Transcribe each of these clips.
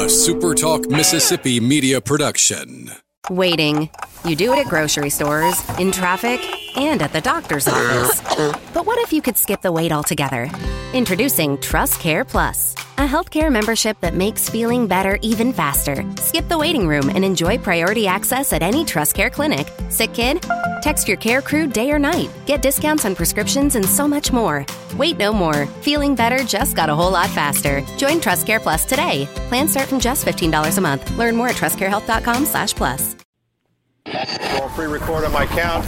SuperTalk Mississippi media production. Waiting. You do it at grocery stores, in traffic, and at the doctor's office. But what if you could skip the wait altogether? Introducing TrustCare Plus, a healthcare membership that makes feeling better even faster. Skip the waiting room and enjoy priority access at any TrustCare clinic. Sick kid? Text your care crew day or night. Get discounts on prescriptions and so much more. Wait no more. Feeling better just got a whole lot faster. Join TrustCare Plus today. Plans start from just $15 a month. Learn more at trustcarehealth.com/plus. Roll pre-record on my count.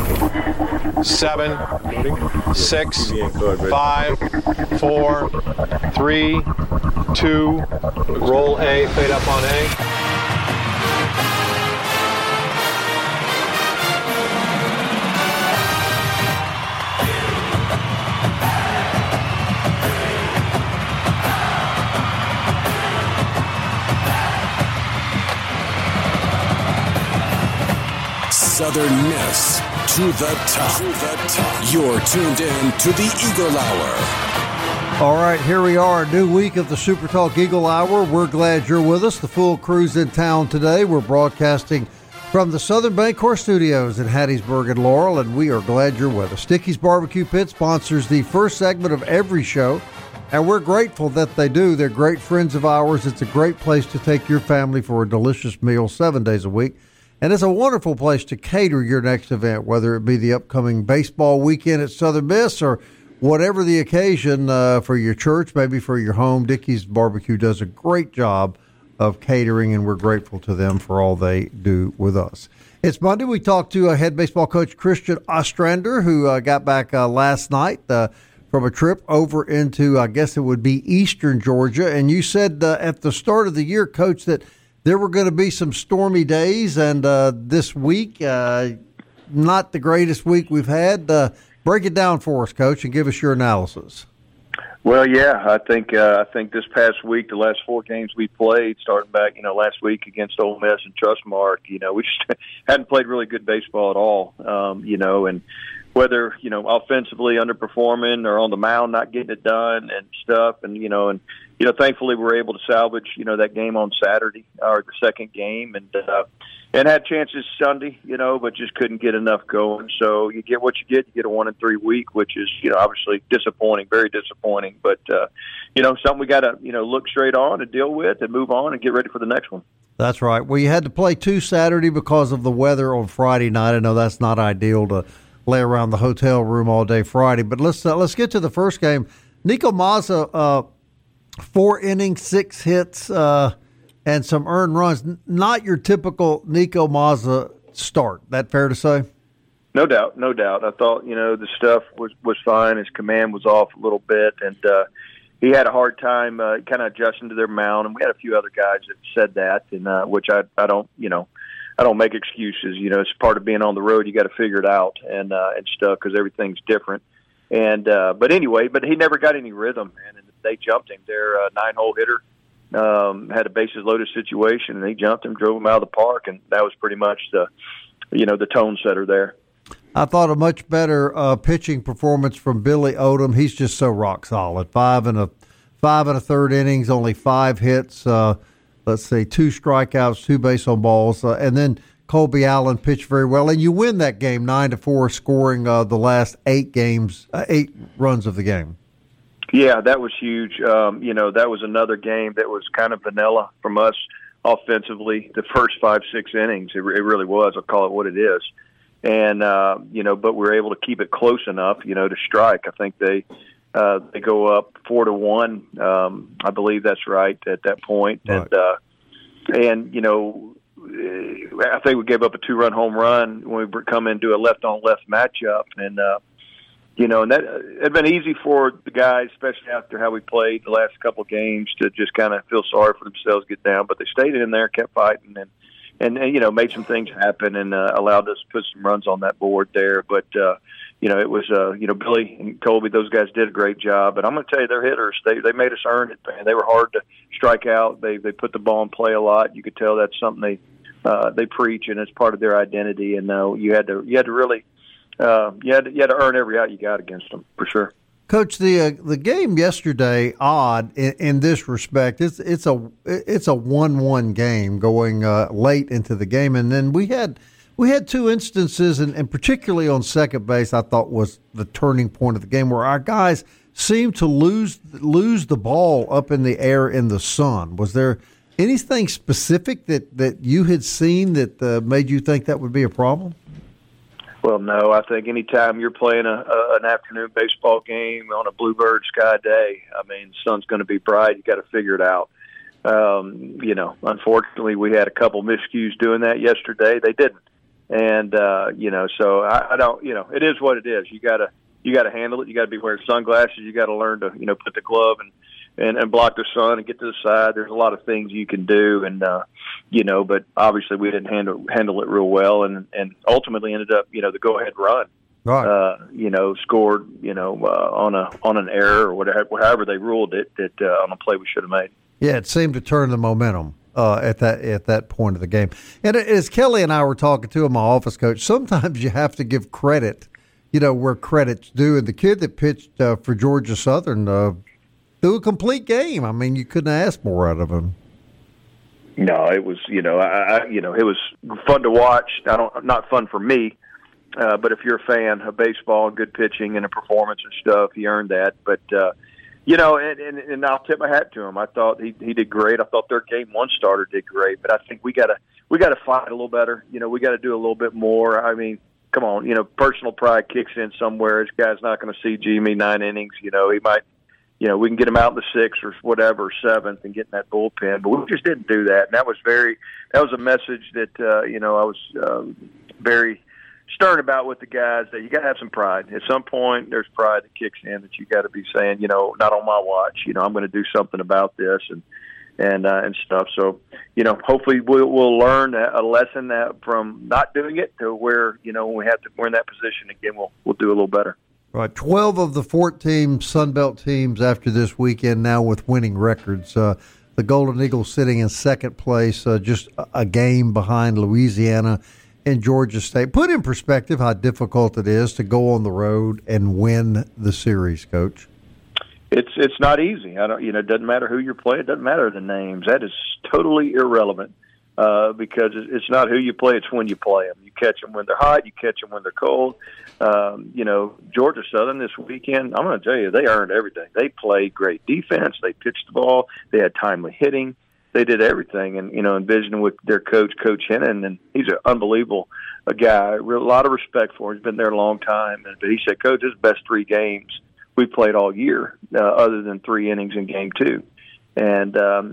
7, 6, 5, 4, 3, 2. Roll A, fade up on A. Southern Miss to the top. You're tuned in to the Eagle Hour. All right, here we are, a new week of the Super Talk Eagle Hour. We're glad you're with us. The full crew's in town today. We're broadcasting from the Southern Bancorp Studios in Hattiesburg and Laurel, and we are glad you're with us. Dickey's Barbecue Pit sponsors the first segment of every show, and we're grateful that they do. They're great friends of ours. It's a great place to take your family for a delicious meal 7 days a week. And it's a wonderful place to cater your next event, whether it be the upcoming baseball weekend at Southern Miss or whatever the occasion for your church, maybe for your home. Dickey's Barbecue does a great job of catering, and we're grateful to them for all they do with us. It's Monday. We talked to head baseball coach Christian Ostrander, who got back last night from a trip over into, I guess it would be eastern Georgia. And you said at the start of the year, Coach, that there were going to be some stormy days, and this week, not the greatest week we've had. Break it down for us, Coach, and give us your analysis. Well, yeah, I think this past week, the last 4 games we played, starting back, last week against Ole Miss and Trustmark, we just hadn't played really good baseball at all, and whether, offensively underperforming or on the mound not getting it done and stuff, and thankfully we were able to salvage, that game on Saturday, or the second game, and had chances Sunday, but just couldn't get enough going. So you get what you get. You get a 1-3 week, which is, obviously disappointing, very disappointing. But, something we got to, look straight on and deal with and move on and get ready for the next one. That's right. Well, you had to play 2 Saturday because of the weather on Friday night. I know that's not ideal to lay around the hotel room all day Friday. But let's get to the first game. Nico Mazza, 4 innings, 6 hits, and some earned runs. Not your typical Nico Mazza start. That fair to say? No doubt. I thought, the stuff was fine. His command was off a little bit, and he had a hard time kind of adjusting to their mound. And we had a few other guys that said that, and which I don't, I don't make excuses. It's part of being on the road. You got to figure it out and stuff because everything's different. And but he never got any rhythm, man. And they jumped him. Their 9-hole hitter had a bases loaded situation, and they jumped him, drove him out of the park, and that was pretty much the tone setter there. I thought a much better pitching performance from Billy Odom. He's just so rock solid. 5 1/3 innings, only 5 hits. 2 strikeouts, 2 base on balls, and then Colby Allen pitched very well, and you win that game 9-4, scoring the last 8 runs of the game. Yeah, that was huge. That was another game that was kind of vanilla from us offensively. The first 5-6 innings, it really was. I'll call it what it is. And but we were able to keep it close enough, to strike. I think they go up 4-1. I believe that's right at that point. Right. And I think we gave up a 2-run home run when we come into a left-on-left matchup. And, and that had been easy for the guys, especially after how we played the last couple of games, to just kind of feel sorry for themselves, get down. But they stayed in there, kept fighting, and made some things happen and allowed us to put some runs on that board there. But, it was, Billy and Colby, those guys did a great job. But I'm going to tell you, their hitters, they made us earn it, man. They were hard to strike out. They put the ball in play a lot. You could tell that's something they preach, and it's part of their identity. And you had to really you had to earn every out you got against them, for sure. Coach, the game yesterday, odd in this respect. It's a 1-1 game going late into the game, and then we had two instances, and particularly on second base, I thought was the turning point of the game, where our guys seemed to lose the ball up in the air in the sun. Was there anything specific that you had seen that made you think that would be a problem? Well, no. I think anytime you're playing an afternoon baseball game on a bluebird sky day, I mean, the sun's going to be bright. You got to figure it out. Unfortunately, we had a couple miscues doing that yesterday. They didn't, and so I don't. It is what it is. You got to handle it. You got to be wearing sunglasses. You got to learn to put the glove and block the sun and get to the side. There's a lot of things you can do, and but obviously we didn't handle it real well, and ultimately ended up the go ahead run. Right. Scored on an error or whatever, however they ruled it, that on a play we should have made. Yeah, it seemed to turn the momentum at that point of the game. And as Kelly and I were talking to him, my office coach, sometimes you have to give credit, where credit's due. And the kid that pitched for Georgia Southern threw a complete game. I mean, you couldn't ask more out of him. No, it was it was fun to watch. Not fun for me, but if you're a fan of baseball and good pitching and a performance and stuff, he earned that. But and I'll tip my hat to him. I thought he did great. I thought their game one starter did great. But I think we gotta fight a little better. We got to do a little bit more. I mean, come on. Personal pride kicks in somewhere. This guy's not going to see Jimmy 9 innings. He might. We can get him out in the 6th or whatever, 7th, and get in that bullpen. But we just didn't do that. And that was a message that, I was very stern about with the guys, that you got to have some pride. At some point, there's pride that kicks in that you got to be saying, not on my watch. I'm going to do something about this and stuff. So, hopefully we'll learn a lesson that from not doing it to where, when we're in that position again, we'll do a little better. Right, 12 of the 14 Sun Belt teams after this weekend now with winning records. The Golden Eagles sitting in second place, just a game behind Louisiana and Georgia State. Put in perspective how difficult it is to go on the road and win the series, Coach. It's not easy. It doesn't matter who you're playing. It doesn't matter the names. That is totally irrelevant. Because it's not who you play, it's when you play them. You catch them when they're hot, you catch them when they're cold. Georgia Southern this weekend, I'm going to tell you, they earned everything. They played great defense. They pitched the ball. They had timely hitting. They did everything. And, envisioning with their coach, Coach Hennon, and he's an unbelievable guy. A lot of respect for him. He's been there a long time. But he said, Coach, this is the best 3 games we played all year, other than 3 innings in game 2. And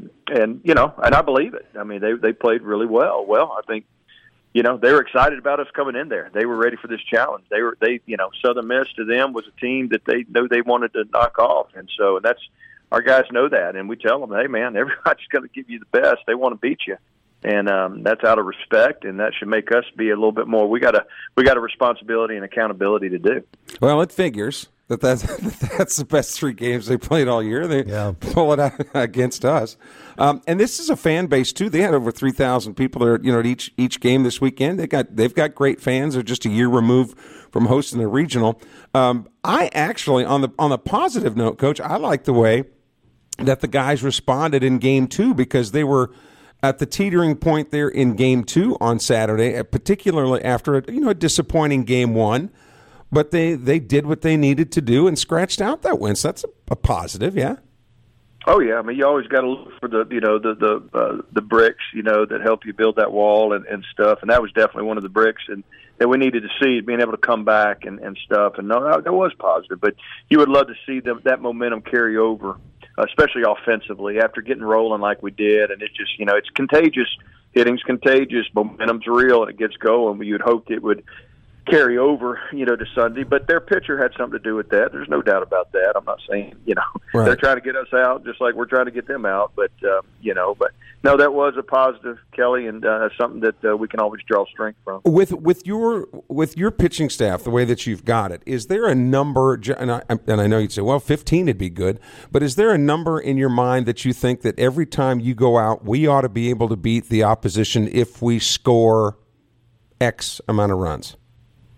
I believe it. I mean, they played really well. Well, I think, they were excited about us coming in there. They were ready for this challenge. Southern Miss to them was a team that they knew they wanted to knock off. And so that's, our guys know that. And we tell them, hey man, everybody's going to give you the best. They want to beat you. And that's out of respect, and that should make us be a little bit more. We got a responsibility and accountability to do. Well, it figures that's the best 3 games they played all year. They pull it out against us, and this is a fan base too. They had over 3,000 people there, at each game this weekend. They've got great fans. They're just a year removed from hosting the regional. I actually, on the positive note, Coach, I like the way that the guys responded in game 2, because they were at the teetering point there in game 2 on Saturday, particularly after a disappointing game 1. But they did what they needed to do and scratched out that win. So that's a positive, yeah. Oh yeah, I mean, you always got to look for the bricks, that help you build that wall and stuff. And that was definitely one of the bricks and that we needed to see, being able to come back and stuff. And no, that was positive. But you would love to see that momentum carry over, especially offensively, after getting rolling like we did. And it's just, it's contagious. Hitting's contagious. Momentum's real, and it gets going. You'd hope it would carry over, to Sunday. But their pitcher had something to do with that. There's no doubt about that. I'm not saying, right. They're trying to get us out just like we're trying to get them out. But, but no, that was a positive, Kelly, and something that we can always draw strength from. With your pitching staff, the way that you've got it, is there a number, and I know you'd say, well, 15 would be good, but is there a number in your mind that you think that every time you go out, we ought to be able to beat the opposition if we score X amount of runs?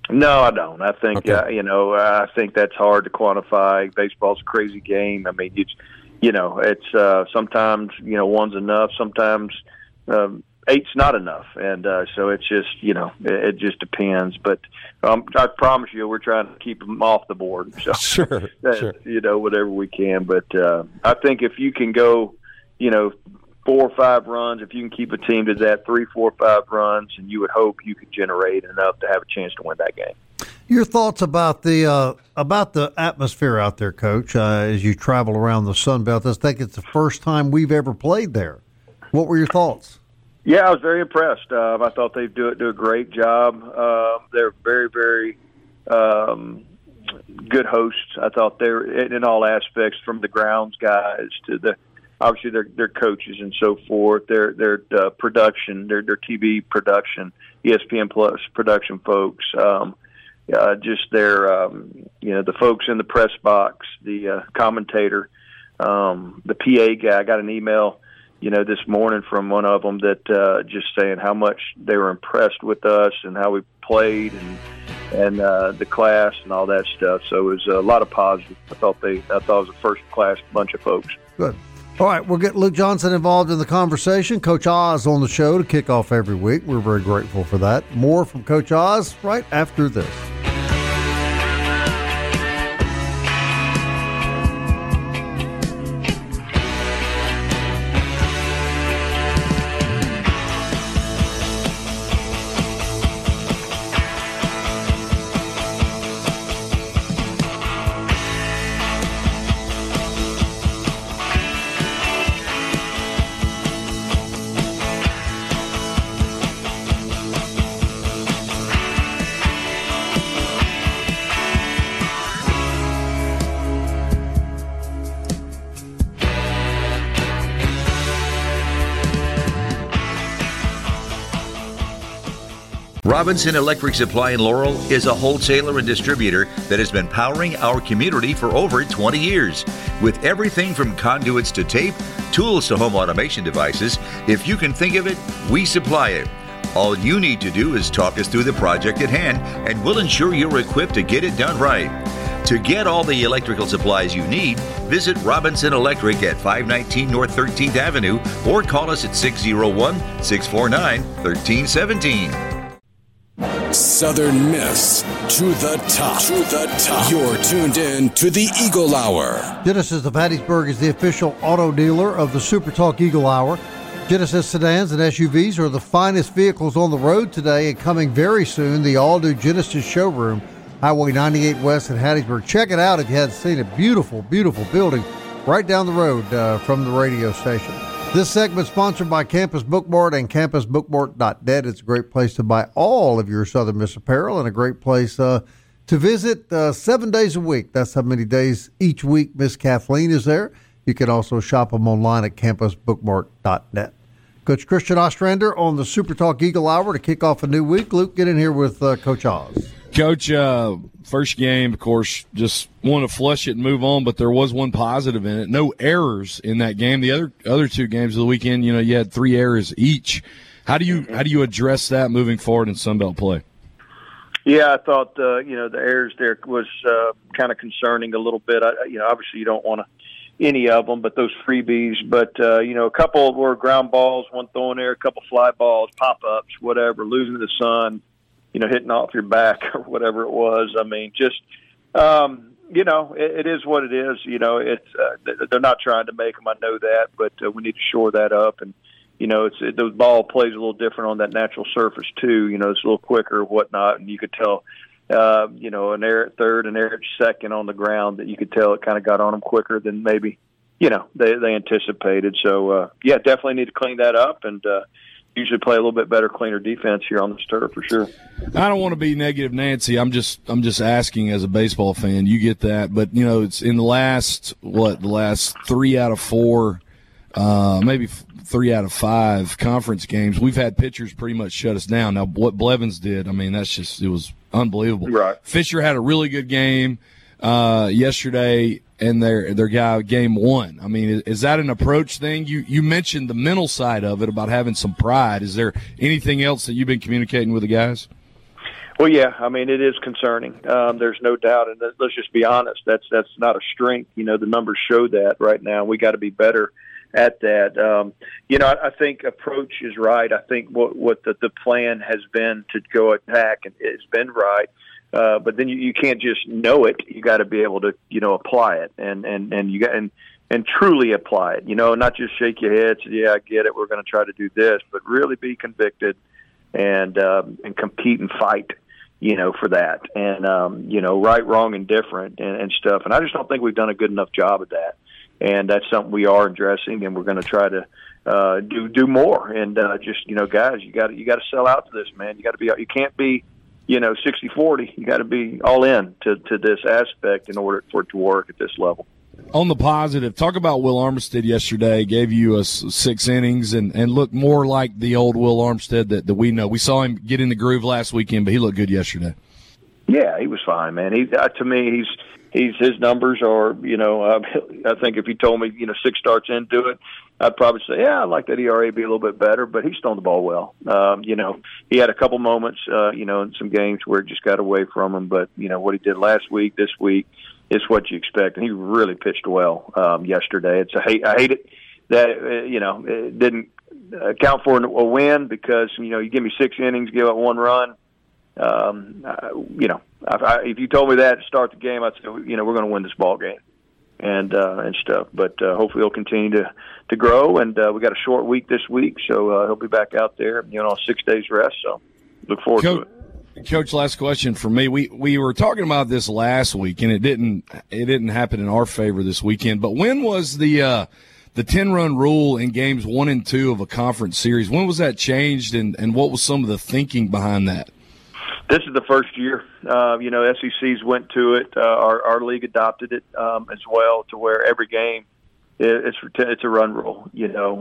No, I don't. I think Okay. I think that's hard to quantify. Baseball's a crazy game. I mean, it's sometimes one's enough. Sometimes eight's not enough, and so it's just it just depends. But I promise you, we're trying to keep them off the board. So Sure. whatever we can. But I think if you can go, 4 or 5 runs, if you can keep a team to that 3, 4, 5 runs, and you would hope you could generate enough to have a chance to win that game. Your thoughts about the atmosphere out there, Coach, as you travel around the Sun Belt? I think it's the first time we've ever played there. What were your thoughts? Yeah, I was very impressed. I thought they do a great job. They're very, very good hosts. I thought they're in all aspects, from the grounds guys to obviously their coaches and so forth. Their production, their TV production, ESPN Plus production folks. Just their the folks in the press box, the commentator, the PA guy. I got an email this morning from one of them that just saying how much they were impressed with us and how we played and the class and all that stuff. So it was a lot of positive. I thought it was a first class bunch of folks. Good. All right, we'll get Luke Johnson involved in the conversation. Coach Oz on the show to kick off every week. We're very grateful for that. More from Coach Oz right after this. Robinson Electric Supply in Laurel is a wholesaler and distributor that has been powering our community for over 20 years. With everything from conduits to tape, tools to home automation devices, if you can think of it, we supply it. All you need to do is talk us through the project at hand, and we'll ensure you're equipped to get it done right. To get all the electrical supplies you need, visit Robinson Electric at 519 North 13th Avenue or call us at 601-649-1317. Southern Miss to the top. To the top. You're tuned in to the Eagle Hour. Genesis of Hattiesburg is the official auto dealer of the Super Talk Eagle Hour. Genesis sedans and SUVs are the finest vehicles on the road today, and coming very soon, the all-new Genesis showroom, Highway 98 West in Hattiesburg. Check it out if you hadn't seen it. Beautiful, beautiful building right down the road from the radio station. This segment is sponsored by Campus Bookmart and campusbookmart.net. It's a great place to buy all of your Southern Miss apparel and a great place to visit 7 days a week. That's how many days each week Miss Kathleen is there. You can also shop them online at campusbookmart.net. Coach Christian Ostrander on the Super Talk Eagle Hour to kick off a new week. Luke, get in here with Coach Oz. Coach, first game, of course, just want to flush it and move on, but there was one positive in it. No errors in that game. The other 2 games of the weekend, you had 3 errors each. How do you address that moving forward in Sunbelt play? Yeah, I thought the errors there was kind of concerning a little bit. Obviously you don't want any of them, but those freebies. But a couple were ground balls, one thrown there, a couple fly balls, pop ups, whatever, losing to the sun. Hitting off your back or whatever it was. I mean, just, it is what it is. It's they're not trying to make them. I know that, but we need to shore that up. And, the ball plays a little different on that natural surface too. It's a little quicker, whatnot. And you could tell, an error at third and error at second on the ground that you could tell it kind of got on them quicker than maybe, they anticipated. So, definitely need to clean that up and, usually play a little bit better, cleaner defense here on this turf for sure. I don't want to be negative, Nancy. I'm just asking as a baseball fan. You get that, but it's in the last 3 out of 4, maybe 3 out of 5 conference games, we've had pitchers pretty much shut us down. Now, what Blevins did, I mean, it was unbelievable. Right. Fisher had a really good game yesterday. And their guy game 1. I mean, is that an approach thing? You mentioned the mental side of it about having some pride. Is there anything else that you've been communicating with the guys? Well, yeah, I mean, it is concerning. There's no doubt, and let's just be honest. That's not a strength. The numbers show that right now. We got to be better at that. I think approach is right. I think what the plan has been to go attack and it's been right. But then you can't just know it. You got to be able to apply it and truly apply it. Not just shake your head. Say, yeah, I get it. We're going to try to do this, but really be convicted and compete and fight. For that, and right, wrong, and different, and stuff. And I just don't think we've done a good enough job of that. And that's something we are addressing, and we're going to try to do more. And just guys, you got to sell out to this, man. You got to be. You can't be 60-40. You got to be all in to this aspect in order for it to work at this level. On the positive, talk about Will Armstead yesterday. Gave you us 6 innings and looked more like the old Will Armstead that we know. We saw him get in the groove last weekend, but he looked good yesterday. Yeah, he was fine, man. To me, his numbers are. I think if you told me 6 starts into it, I'd probably say, yeah, I'd like that ERA be a little bit better. But he's throwing the ball well. He had a couple moments, in some games where it just got away from him. But what he did last week, this week. It's what you expect, and he really pitched well yesterday. I hate it that it didn't count for a win because you give me 6 innings, give up 1 run. If you told me that to start the game, I'd say we're going to win this ball game and stuff. But hopefully he'll continue to grow, and we got a short week this week, so he'll be back out there on 6 days rest. So look forward to it. Coach, last question for me. We were talking about this last week, and it didn't happen in our favor this weekend. But when was the 10-run rule in games 1 and 2 of a conference series? When was that changed, and what was some of the thinking behind that? This is the first year. SECs went to it. Our league adopted it as well, to where every game it's a run rule.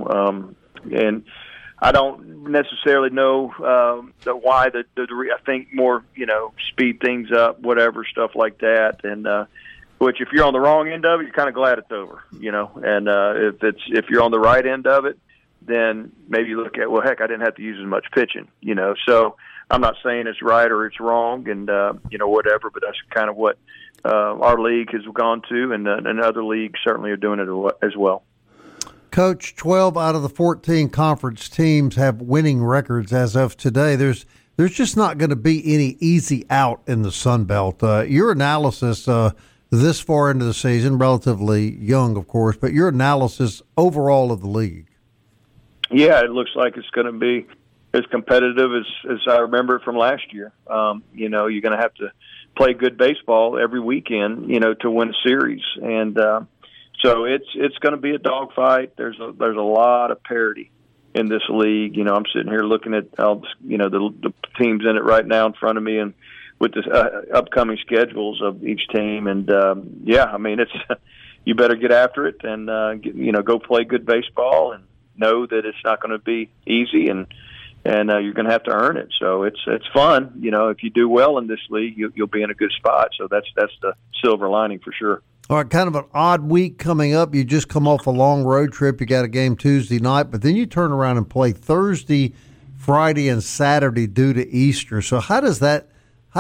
And I don't necessarily know why. I think more, speed things up, whatever, stuff like that. And which, if you're on the wrong end of it, you're kind of glad it's over, And if you're on the right end of it, then maybe you look at, well, heck, I didn't have to use as much pitching, So I'm not saying it's right or it's wrong, and whatever. But that's kind of what our league has gone to, and other leagues certainly are doing it as well. Coach, 12 out of the 14 conference teams have winning records as of today. There's just not going to be any easy out in the Sun Belt. Your analysis this far into the season, relatively young, of course, but your analysis overall of the league. Yeah, it looks like it's going to be as competitive as I remember it from last year. You're going to have to play good baseball every weekend, to win a series. And so it's going to be a dogfight. There's a lot of parity in this league. I'm sitting here looking at the teams in it right now in front of me, and with the upcoming schedules of each team. And it's you better get after it and go play good baseball, and know that it's not going to be easy, and you're going to have to earn it. So it's fun. If you do well in this league, you'll be in a good spot. So that's the silver lining for sure. All right, kind of an odd week coming up. You just come off a long road trip. You got a game Tuesday night, but then you turn around and play Thursday, Friday, and Saturday due to Easter. So how does that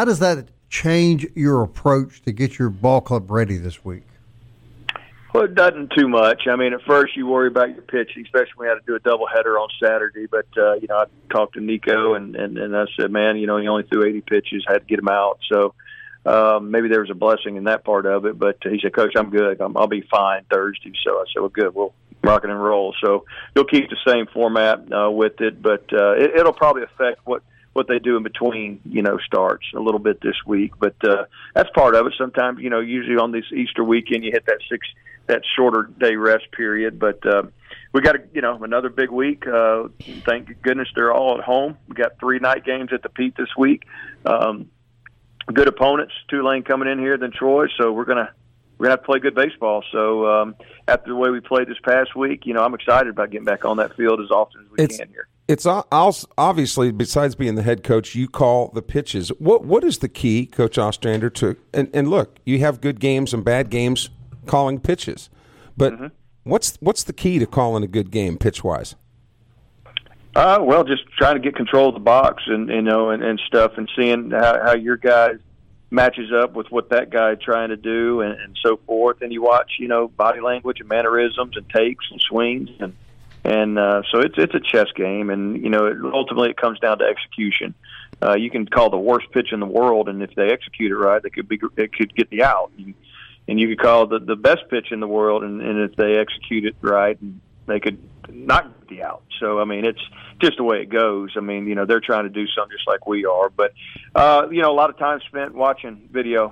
change your approach to get your ball club ready this week? Well, it doesn't too much. I mean, at first you worry about your pitching, especially when we had to do a doubleheader on Saturday. But, I talked to Nico, and I said, man, he only threw 80 pitches, had to get him out. So maybe there was a blessing in that part of it. But he said, Coach, I'm good. I'll be fine Thursday. So I said, well, good. We'll rock it and roll. So you'll keep the same format with it. But it'll probably affect what they do in between, starts a little bit this week. But that's part of it. Sometimes, usually on this Easter weekend, you hit that shorter day rest period. But we got another big week. Thank goodness they're all at home. We got 3 night games at the Pete this week. Good opponents, Tulane coming in here, then Troy. So we're gonna have to play good baseball. So after the way we played this past week, I'm excited about getting back on that field as often as we can here. It's obviously, besides being the head coach, you call the pitches. What is the key, Coach Ostrander, to and look, you have good games and bad games calling pitches, but what's the key to calling a good game pitch wise? Well, just trying to get control of the box and and stuff, and seeing how your guy matches up with what that guy trying to do and so forth. And you watch, body language and mannerisms and takes and swings and so it's a chess game, and ultimately it comes down to execution. You can call the worst pitch in the world, and if they execute it right, it could get the out. And you could call the best pitch in the world, and if they execute it right, they could not get the out. So, I mean, it's just the way it goes. I mean, they're trying to do something just like we are. But, a lot of time spent watching video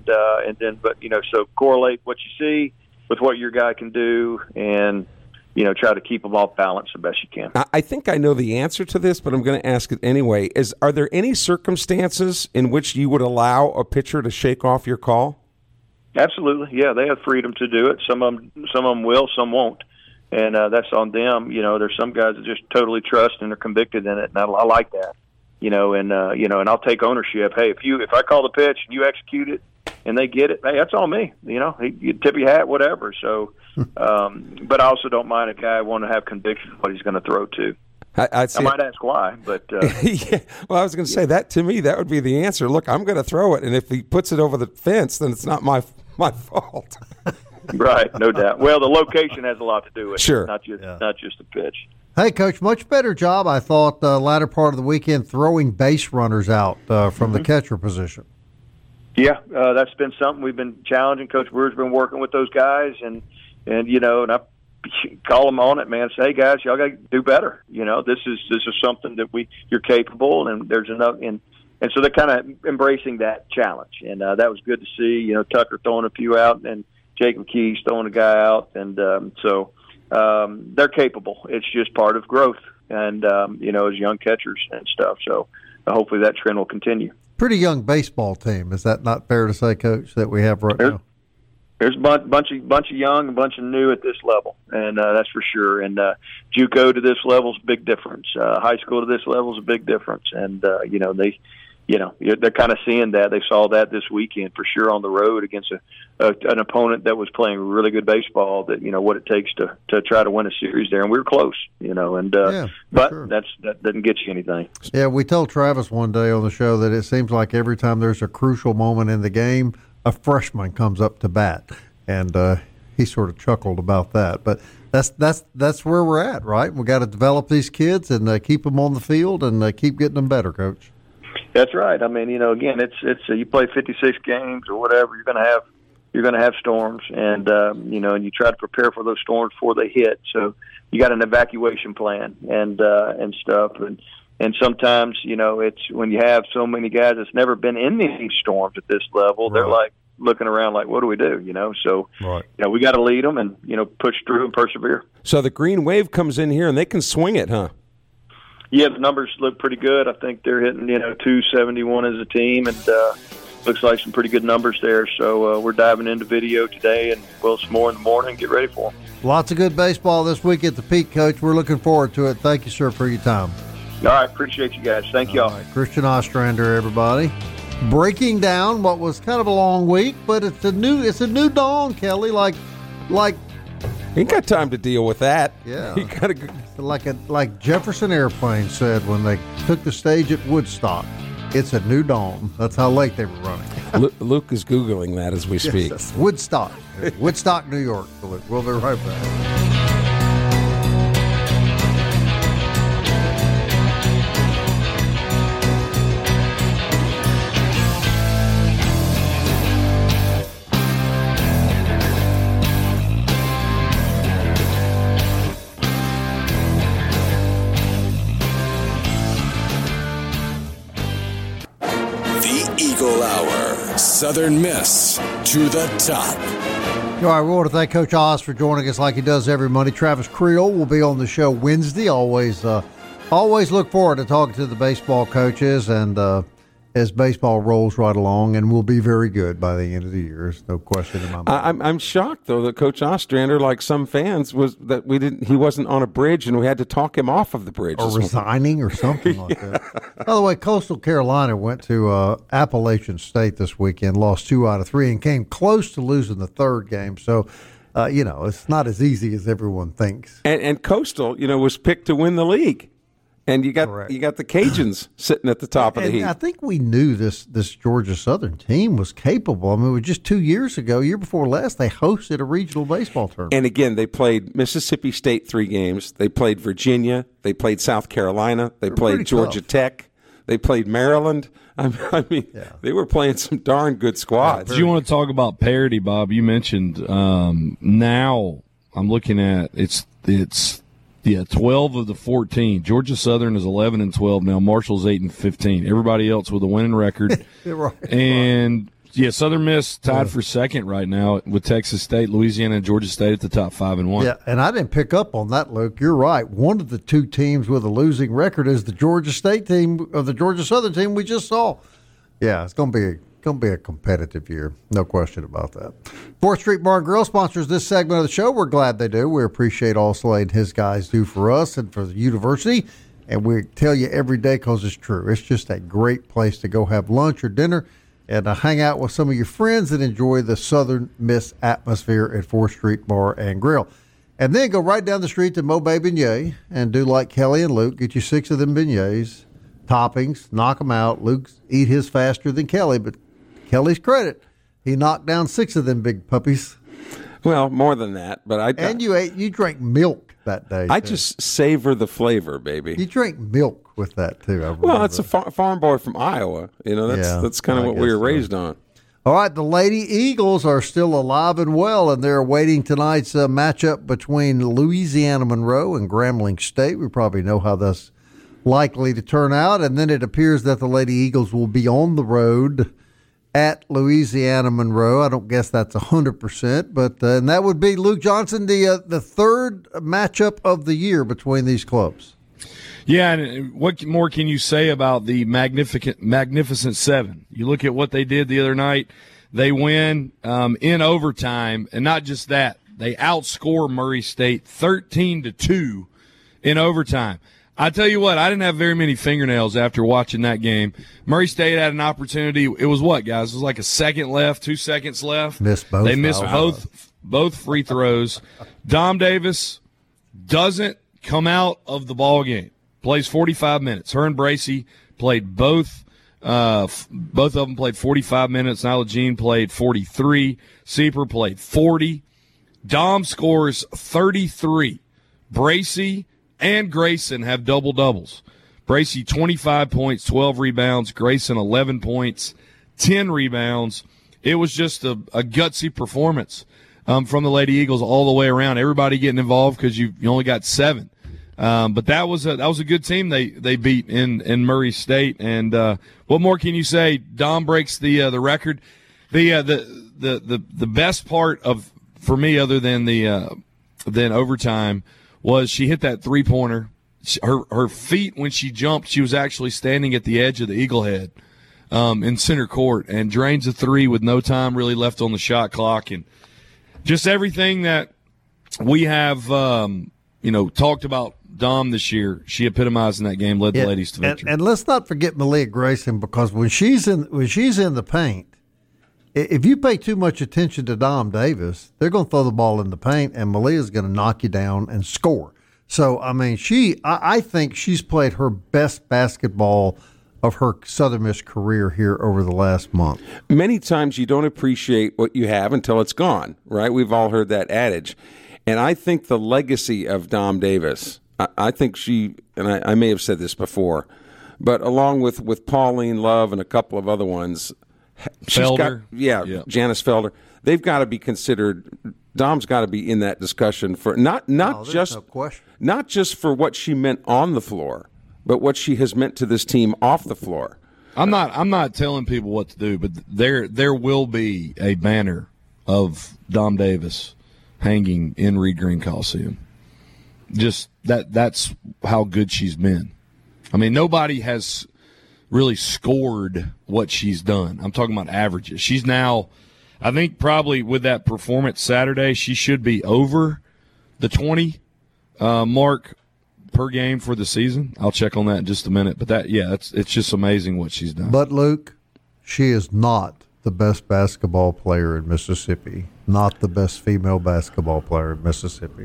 so correlate what you see with what your guy can do and, try to keep them off balance the best you can. I think I know the answer to this, but I'm going to ask it anyway. Are there any circumstances in which you would allow a pitcher to shake off your call? Absolutely. Yeah, they have freedom to do it. Some of them will, some won't. And that's on them. There's some guys that just totally trust and are convicted in it, and I like that. And I'll take ownership. Hey, if I call the pitch and you execute it and they get it, hey, that's on me. You tip your hat, whatever. So, but I also don't mind a guy wanting to have conviction of what he's going to throw to. I might ask why, but yeah. Well, I was going to say that to me, that would be the answer. Look, I'm going to throw it, and if he puts it over the fence, then it's not my fault. Right, no doubt. Well, the location has a lot to do with it, not just the pitch. Hey, Coach, much better job, I thought, the latter part of the weekend throwing base runners out from the catcher position. Yeah, that's been something we've been challenging. Coach Brewer's been working with those guys, and I call them on it, man. Say, hey, guys, y'all got to do better. This is something that you're capable, and there's enough. And so they're kind of embracing that challenge, and that was good to see. Tucker throwing a few out, and Jacob Keys throwing a guy out, and so they're capable. It's just part of growth, and as young catchers and stuff. So hopefully that trend will continue. Pretty young baseball team. Is that not fair to say, Coach, that we have right now? There's a bunch of young, a bunch of new at this level, and that's for sure. And JUCO to this level is a big difference. High school to this level is a big difference, and they're kind of seeing that. They saw that this weekend for sure on the road against an opponent that was playing really good baseball. That what it takes to try to win a series there, and we were close. But sure. That doesn't get you anything. Yeah, we told Travis one day on the show that it seems like every time there's a crucial moment in the game, a freshman comes up to bat, and he sort of chuckled about that. But that's where we're at, right? We got to develop these kids and keep them on the field and keep getting them better, Coach. That's right. I mean, again, it's you play 56 games or whatever, you're going to have storms, and and you try to prepare for those storms before they hit. So you got an evacuation plan and stuff, and sometimes it's when you have so many guys that's never been in these storms at this level, they're like looking around like, what do we do? So we got to lead them and push through and persevere. So the Green Wave comes in here and they can swing it, huh? Yeah, the numbers look pretty good. I think they're hitting 271 as a team, and looks like some pretty good numbers there. So we're diving into video today, and we'll some more in the morning. Get ready for them. Lots of good baseball this week at the Peak, Coach. We're looking forward to it. Thank you, sir, for your time. All right, appreciate you guys. Thank y'all. Right, Christian Ostrander, everybody, breaking down what was kind of a long week, but it's a new dawn, Kelly. Like. You ain't got time to deal with that. Yeah, you gotta like Jefferson Airplane said when they took the stage at Woodstock. It's a new dawn. That's how late they were running. Luke is Googling that as we speak. Yes, Woodstock, New York. We'll be right back. Southern Miss to the top. All right, we want to thank Coach Oz for joining us like he does every Monday. Travis Creel will be on the show Wednesday. Always look forward to talking to the baseball coaches and as baseball rolls right along, and we'll be very good by the end of the year. There's no question in my mind. I'm shocked though that Coach Ostrander, like some fans, he wasn't on a bridge and we had to talk him off of the bridge or resigning or something like that. By the way, Coastal Carolina went to Appalachian State this weekend, lost 2 out of 3, and came close to losing the third game. So, it's not as easy as everyone thinks. And Coastal, was picked to win the league. And you got the Cajuns sitting at the top of the heap. I think we knew this Georgia Southern team was capable. I mean, it was just 2 years ago, year before last, they hosted a regional baseball tournament. And again, they played Mississippi State 3 games. They played Virginia. They played South Carolina. They played Georgia Tech. They played Maryland. I mean, they were playing some darn good squads. Do you want to talk about parity, Bob? You mentioned now I'm looking at it's 12 of the 14. Georgia Southern is 11-12 now. Marshall's 8-15. Everybody else with a winning record. And Southern Miss tied for second right now with Texas State, Louisiana, and Georgia State at the top 5-1. Yeah, and I didn't pick up on that, Luke. You're right. One of the 2 teams with a losing record is the Georgia State team of the Georgia Southern team we just saw. Yeah, it's going to be a competitive year. No question about that. 4th Street Bar and Grill sponsors this segment of the show. We're glad they do. We appreciate all Slade and his guys do for us and for the university. And we tell you every day because it's true. It's just a great place to go have lunch or dinner and hang out with some of your friends and enjoy the Southern Miss atmosphere at 4th Street Bar and Grill. And then go right down the street to Mobay Beignet and do like Kelly and Luke. Get you 6 of them beignets, toppings, knock them out. Luke's eat his faster than Kelly, but Kelly's credit, he knocked down 6 of them big puppies. Well, more than that, but you drank milk that day. I just savor the flavor, baby. You drank milk with that too. Well, it's a farm boy from Iowa. You know, that's kind of what we were raised on. All right, the Lady Eagles are still alive and well, and they're awaiting tonight's matchup between Louisiana Monroe and Grambling State. We probably know how that's likely to turn out, and then it appears that the Lady Eagles will be on the road at Louisiana Monroe. I don't guess that's 100%, but and that would be, Luke Johnson, the third matchup of the year between these clubs. Yeah, and what more can you say about the Magnificent Seven? You look at what they did the other night. They win in overtime, and not just that. They outscore Murray State 13-2 in overtime. I tell you what, I didn't have very many fingernails after watching that game. Murray State had an opportunity. It was what, guys? It was like a second left, 2 seconds left. They missed both free throws. Dom Davis doesn't come out of the ball game. Plays 45 minutes. Her and Bracey played both of them played 45 minutes. Nyla Jean played 43. Sieper played 40. Dom scores 33. Bracey and Grayson have double-doubles. Bracey, 25 points, 12 rebounds. Grayson, 11 points, 10 rebounds. It was just a gutsy performance from the Lady Eagles all the way around. Everybody getting involved because you only got 7. But that was a good team they beat in Murray State. And what more can you say? Dom breaks the record. The best part for me, other than than overtime, was she hit that 3-pointer. Her feet, when she jumped, she was actually standing at the edge of the Eagle Head in center court and drains a 3 with no time really left on the shot clock. And just everything that we have talked about Dom this year, she epitomized in that game, led the ladies to victory. And let's not forget Malia Grayson, because when she's in the paint, if you pay too much attention to Dom Davis, they're going to throw the ball in the paint, and Malia's going to knock you down and score. So, I mean, I think she's played her best basketball of her Southern Miss career here over the last month. Many times you don't appreciate what you have until it's gone, right? We've all heard that adage. And I think the legacy of Dom Davis, I think she, and I may have said this before, but along with Pauline Love and a couple of other ones, Felder. Janice Felder, they've got to be considered. Dom's got to be in that discussion for not just for what she meant on the floor, but what she has meant to this team off the floor. I'm not telling people what to do, but there will be a banner of Dom Davis hanging in Reed Green Coliseum. Just that's how good she's been. I mean, nobody has really scored what she's done. I'm talking about averages. She's now, I think probably with that performance Saturday, she should be over the 20 mark per game for the season. I'll check on that in just a minute. But it's just amazing what she's done. But, Luke, she is not the best basketball player in Mississippi, not the best female basketball player in Mississippi.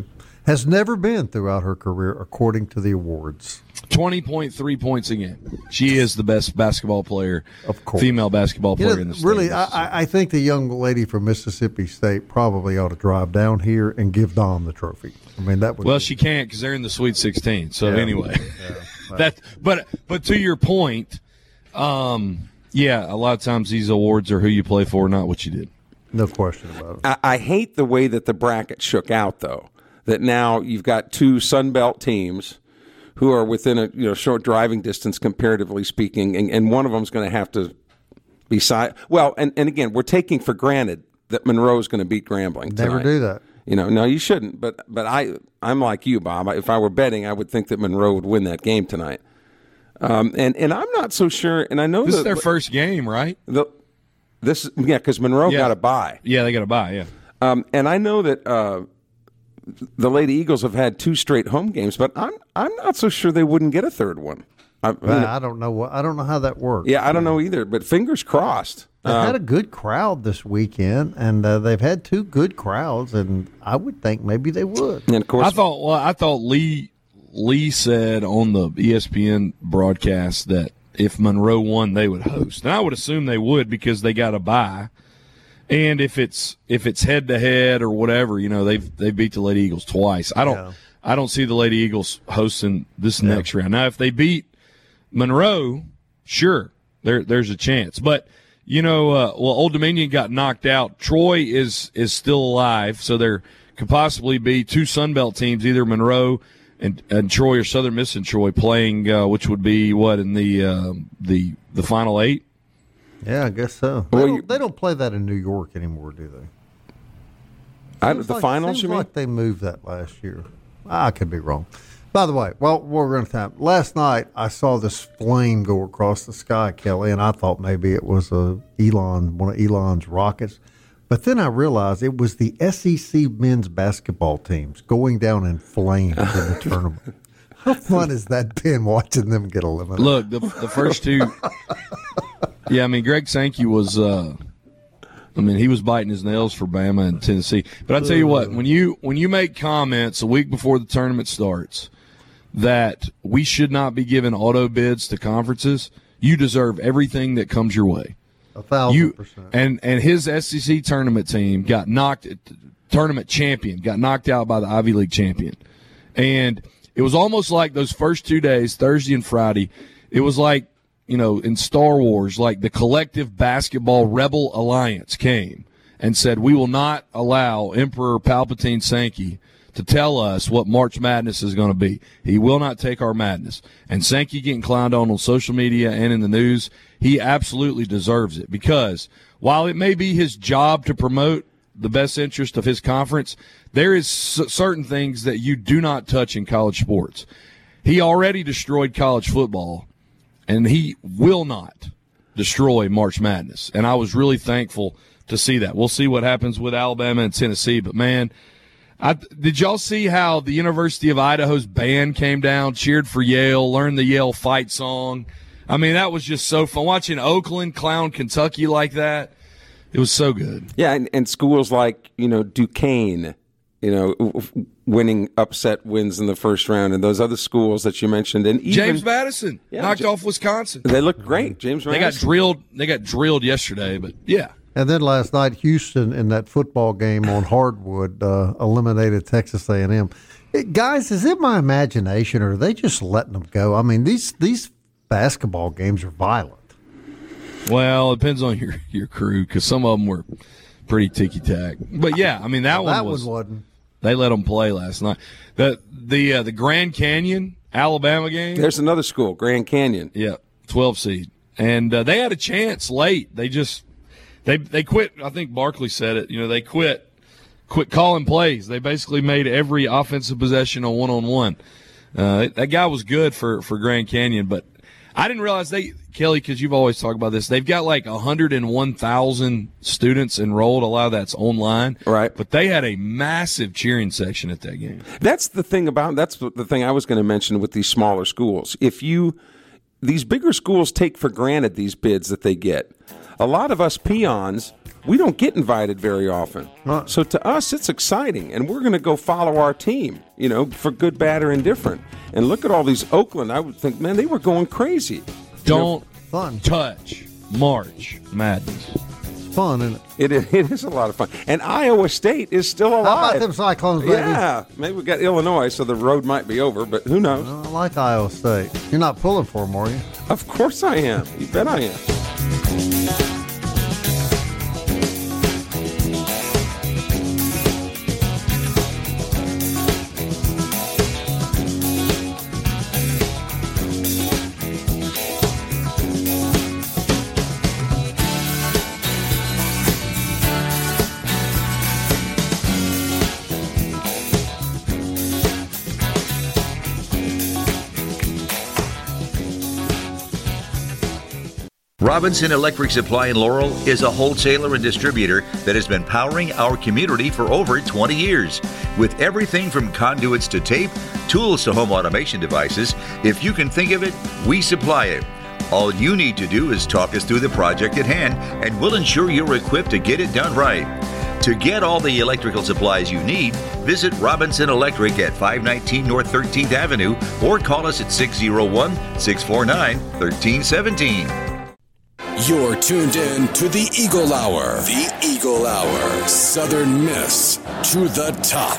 has never been throughout her career, according to the awards. 20.3 points a game. She is the best basketball player, of course, female basketball player in the state. Really, I think the young lady from Mississippi State probably ought to drive down here and give Dom the trophy. I mean, that would. Well, she can't because they're in the Sweet 16. So anyway, that. But to your point, a lot of times these awards are who you play for, not what you did. No question about it. I hate the way that the bracket shook out, though. That now you've got two Sun Belt teams who are within a short driving distance, comparatively speaking, and one of them is going to have to be and again, we're taking for granted that Monroe is going to beat Grambling tonight. Never do that. No, you shouldn't. But I'm like you, Bob. If I were betting, I would think that Monroe would win that game tonight. And I'm not so sure. And I know this is their first game, right? Because Monroe got a bye. Yeah, they got a bye. Yeah. And I know that the Lady Eagles have had 2 straight home games, but I'm not so sure they wouldn't get a third one. I don't know. I don't know how that works. Yeah, I don't know either. But fingers crossed. They had a good crowd this weekend, and they've had 2 good crowds, and I would think maybe they would. And of course, I thought Lee said on the ESPN broadcast that if Monroe won, they would host, and I would assume they would because they got a bye. And if it's head to head or whatever, they beat the Lady Eagles twice. I don't see the Lady Eagles hosting this next round. Now, if they beat Monroe, sure, there's a chance. But Old Dominion got knocked out. Troy is still alive, so there could possibly be 2 Sun Belt teams, either Monroe and Troy or Southern Miss and Troy playing, which would be in the final 8. Yeah, I guess so. They don't play that in New York anymore, do they? The finals, you mean? Like they moved that last year. I could be wrong. By the way, we're running time. Last night, I saw this flame go across the sky, Kelly, and I thought maybe it was one of Elon's rockets. But then I realized it was the SEC men's basketball teams going down in flames in the tournament. How fun has that been watching them get eliminated? Look, the first 2 yeah, Greg Sankey was he was biting his nails for Bama and Tennessee. But I tell you what, when you make comments a week before the tournament starts that we should not be giving auto bids to conferences, you deserve everything that comes your way. 1,000%. And his SEC tournament team tournament champion got knocked out by the Ivy League champion. And it was almost like those first 2 days, Thursday and Friday, it was like, in Star Wars, like the collective basketball rebel alliance came and said, we will not allow Emperor Palpatine Sankey to tell us what March Madness is going to be. He will not take our madness. And Sankey getting clowned on social media and in the news, he absolutely deserves it because while it may be his job to promote the best interest of his conference, there is certain things that you do not touch in college sports. He already destroyed college football, and he will not destroy March Madness. And I was really thankful to see that. We'll see what happens with Alabama and Tennessee. But, man, did y'all see how the University of Idaho's band came down, cheered for Yale, learned the Yale fight song? I mean, that was just so fun. Watching Oakland clown Kentucky like that, it was so good. Yeah, and schools like, Duquesne, winning upset wins in the first round, and those other schools that you mentioned, and even James Madison knocked off Wisconsin. They looked great. James Madison. They got drilled yesterday, but yeah. And then last night, Houston in that football game on hardwood eliminated Texas A&M. Guys, is it my imagination, or are they just letting them go? I mean, these basketball games are violent. Well, it depends on your crew because some of them were pretty ticky-tack. But yeah, I mean that one wasn't. They let them play last night. The Grand Canyon Alabama game. There's another school, Grand Canyon. Yeah, 12 seed, and they had a chance late. They just they quit. I think Barkley said it. They quit calling plays. They basically made every offensive possession a one-on-one. That guy was good for Grand Canyon, but I didn't realize Kelly, because you've always talked about this, they've got like 101,000 students enrolled. A lot of that's online. Right. But they had a massive cheering section at that game. That's the thing I was going to mention with these smaller schools. these bigger schools take for granted these bids that they get. A lot of us peons, we don't get invited very often. So to us, it's exciting, and we're going to go follow our team, for good, bad, or indifferent. And look at all these Oakland. I would think, man, they were going crazy. Don't fun. touch March Madness. It's fun, isn't it? It is a lot of fun. And Iowa State is still alive. How about them Cyclones, baby? Yeah. Maybe we got Illinois, so the road might be over, but who knows? I like Iowa State. You're not pulling for them, are you? Of course I am. You bet I am. Robinson Electric Supply in Laurel is a wholesaler and distributor that has been powering our community for over 20 years. With everything from conduits to tape, tools to home automation devices, if you can think of it, we supply it. All you need to do is talk us through the project at hand, and we'll ensure you're equipped to get it done right. To get all the electrical supplies you need, visit Robinson Electric at 519 North 13th Avenue or call us at 601-649-1317. You're tuned in to the Eagle Hour. The Eagle Hour. Southern Miss to the top.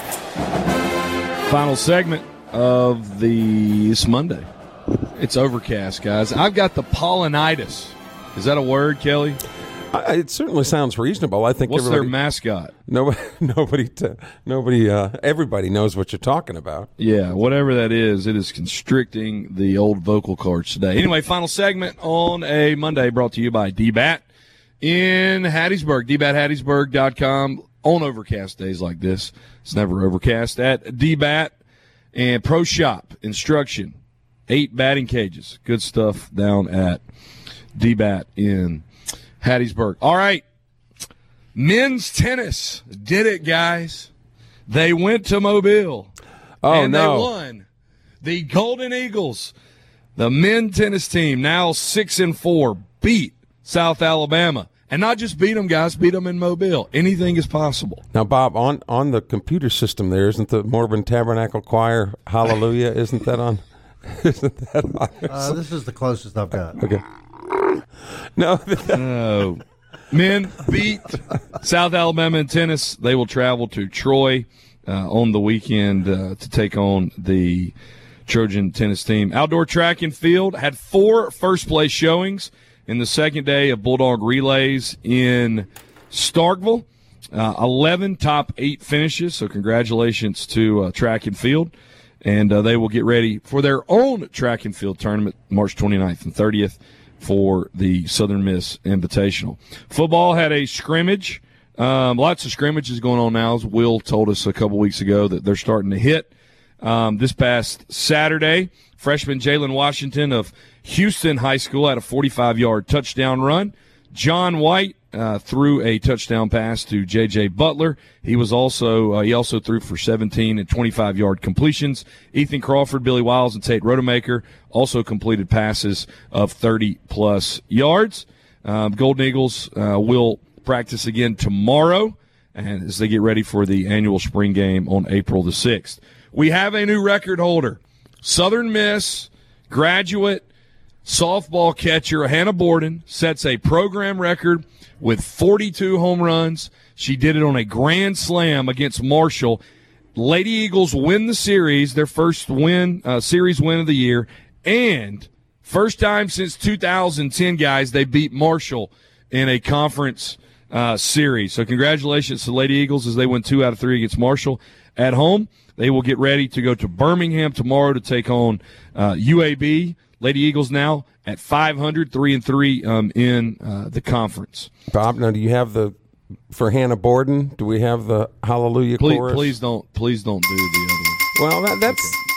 Final segment of this Monday. It's overcast, guys. I've got the pollinitis. Is that a word, Kelly? It certainly sounds reasonable. I think. What's their mascot? Nobody. Everybody knows what you're talking about. Yeah, whatever that is, it is constricting the old vocal cords today. Anyway, final segment on a Monday, brought to you by DBAT in Hattiesburg. DBATHattiesburg.com on overcast days like this. It's never overcast at DBAT and Pro Shop Instruction. 8 batting cages. Good stuff down at DBAT in Hattiesburg. All right. Men's tennis did it, guys. They went to Mobile. They won. The Golden Eagles, the men's tennis team, now 6-4, beat South Alabama. And not just beat them, guys, beat them in Mobile. Anything is possible. Now, Bob, on the computer system there, isn't the Morven Tabernacle Choir Hallelujah? Isn't that on? Isn't that on this is the closest I've got. Okay. No. Men beat South Alabama in tennis. They will travel to Troy on the weekend to take on the Trojan tennis team. Outdoor track and field had 4 first-place showings in the second day of Bulldog Relays in Starkville. 11 top 8 finishes, so congratulations to track and field. And they will get ready for their own track and field tournament March 29th and 30th for the Southern Miss Invitational. Football had a scrimmage. Lots of scrimmages going on now. As Will told us a couple weeks ago that they're starting to hit. This past Saturday, freshman Jalen Washington of Houston High School had a 45-yard touchdown run. John White threw a touchdown pass to J.J. Butler. He also threw for 17 and 25-yard completions. Ethan Crawford, Billy Wiles, and Tate Rodemaker also completed passes of 30-plus yards. Golden Eagles will practice again tomorrow and as they get ready for the annual spring game on April the 6th. We have a new record holder. Southern Miss graduate softball catcher Hannah Borden sets a program record with 42 home runs. She did it on a grand slam against Marshall. Lady Eagles win the series, their first series win of the year, and first time since 2010, guys, they beat Marshall in a conference series. So congratulations to Lady Eagles as they win 2 out of 3 against Marshall at home. They will get ready to go to Birmingham tomorrow to take on UAB. Lady Eagles now at 500, 3-3 in the conference. Bob, now do you have for Hannah Borden? Do we have the Hallelujah chorus? Please don't do the other one. Well,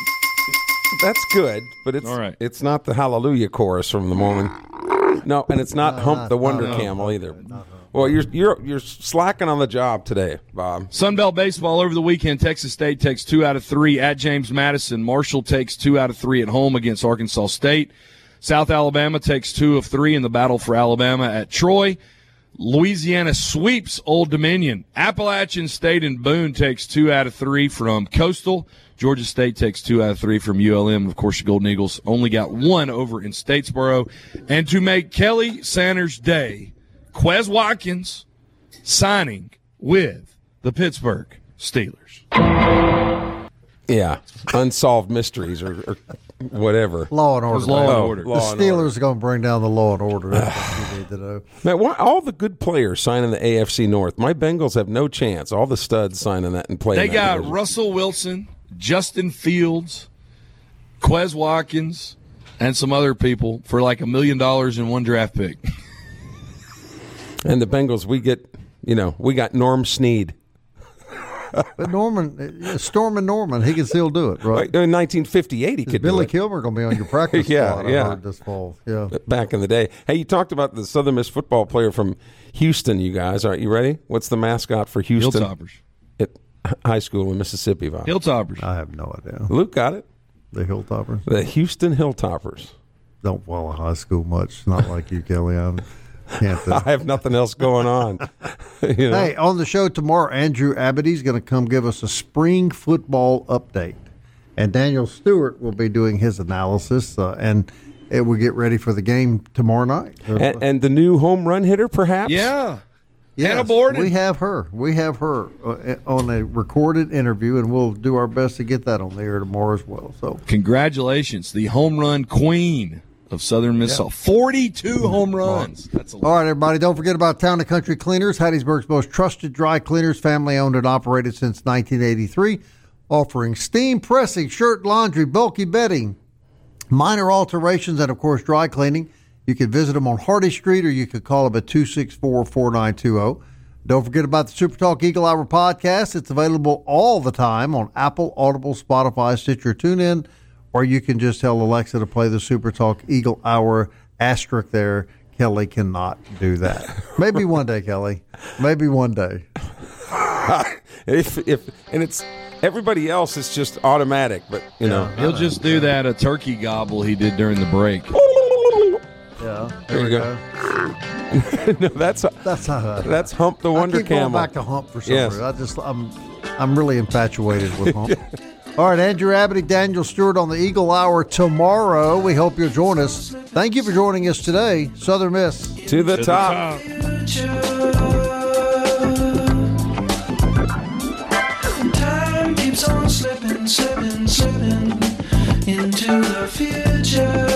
that's good, but it's all right. It's not the Hallelujah chorus from the morning. No, and it's not Hump the Wonder Camel either. Well, you're slacking on the job today, Bob. Sunbelt baseball over the weekend. Texas State takes 2 out of 3 at James Madison. Marshall takes 2 out of 3 at home against Arkansas State. South Alabama takes 2 of 3 in the battle for Alabama at Troy. Louisiana sweeps Old Dominion. Appalachian State and Boone takes 2 out of 3 from Coastal. Georgia State takes 2 out of 3 from ULM. Of course, the Golden Eagles only got 1 over in Statesboro. And to make Kelly Sanders' day, Quez Watkins signing with the Pittsburgh Steelers. Yeah, unsolved mysteries or whatever. Law and order. Law and order. The Steelers are going to bring down the law and order. That's what you need to know. Man, why all the good players signing the AFC North? My Bengals have no chance. All the studs signing that and playing. They that got division. Russell Wilson, Justin Fields, Quez Watkins, and some other people for like $1 million in one draft pick. And the Bengals, we got Norm Snead. But Stormin' Norman, he can still do it, right? In 1958, he could Billy do it. Kilmer going to be on your practice squad, I heard this fall. Yeah. Back in the day. Hey, you talked about the Southern Miss football player from Houston, you guys. All right, you ready? What's the mascot for Houston? Hilltoppers. At high school in Mississippi, Bob. Hilltoppers. I have no idea. Luke got it. The Hilltoppers? The Houston Hilltoppers. Don't follow high school much. Not like you, Kelly. I have nothing else going on. Hey, on the show tomorrow, Andrew Abbott's going to come give us a spring football update. And Daniel Stewart will be doing his analysis, and it will get ready for the game tomorrow night. And the new home run hitter, perhaps? Yeah. Yes, Hannah Borden. We have her. We have her on a recorded interview, and we'll do our best to get that on the air tomorrow as well. So, congratulations, the home run queen of Southern Miss. 42 home runs. That's a lot. All right, everybody, don't forget about Town & Country Cleaners, Hattiesburg's most trusted dry cleaners, family-owned and operated since 1983, offering steam pressing, shirt laundry, bulky bedding, minor alterations, and, of course, dry cleaning. You can visit them on Hardy Street, or you can call them at 264-4920. Don't forget about the Super Talk Eagle Hour podcast. It's available all the time on Apple, Audible, Spotify, Stitcher, TuneIn, or you can just tell Alexa to play the Super Talk Eagle Hour asterisk there. Kelly cannot do that. Maybe one day, Kelly. Maybe one day. If it's everybody else, it's just automatic. But he'll just do that a turkey gobble he did during the break. Yeah, there you go. No, that's Hump the Wonder I keep Camel. going back to Hump for some reason. I'm really infatuated with Hump. All right, Andrew Abbott, Daniel Stewart on the Eagle Hour tomorrow. We hope you'll join us. Thank you for joining us today. Southern Miss. To the top. Time keeps on slipping, slipping, slipping into the future.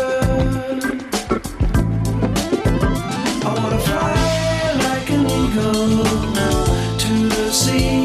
I want to fly like an eagle to the sea.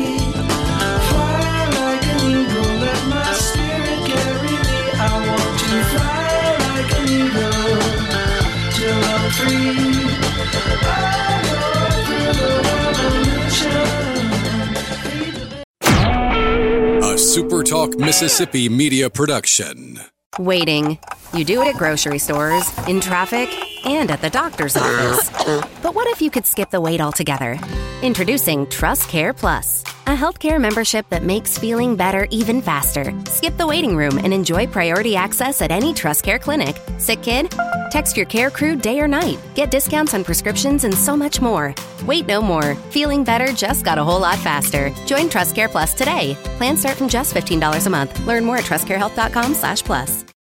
A Super Talk Mississippi media production. Waiting. You do it at grocery stores, in traffic, and at the doctor's office. But what if you could skip the wait altogether? Introducing Trust Care Plus, a healthcare membership that makes feeling better even faster. Skip the waiting room and enjoy priority access at any Trust Care clinic. Sick kid? Text your care crew day or night. Get discounts on prescriptions and so much more. Wait no more. Feeling better just got a whole lot faster. Join Trust Care Plus today. Plans start from just $15 a month. Learn more at trustcarehealth.com/plus.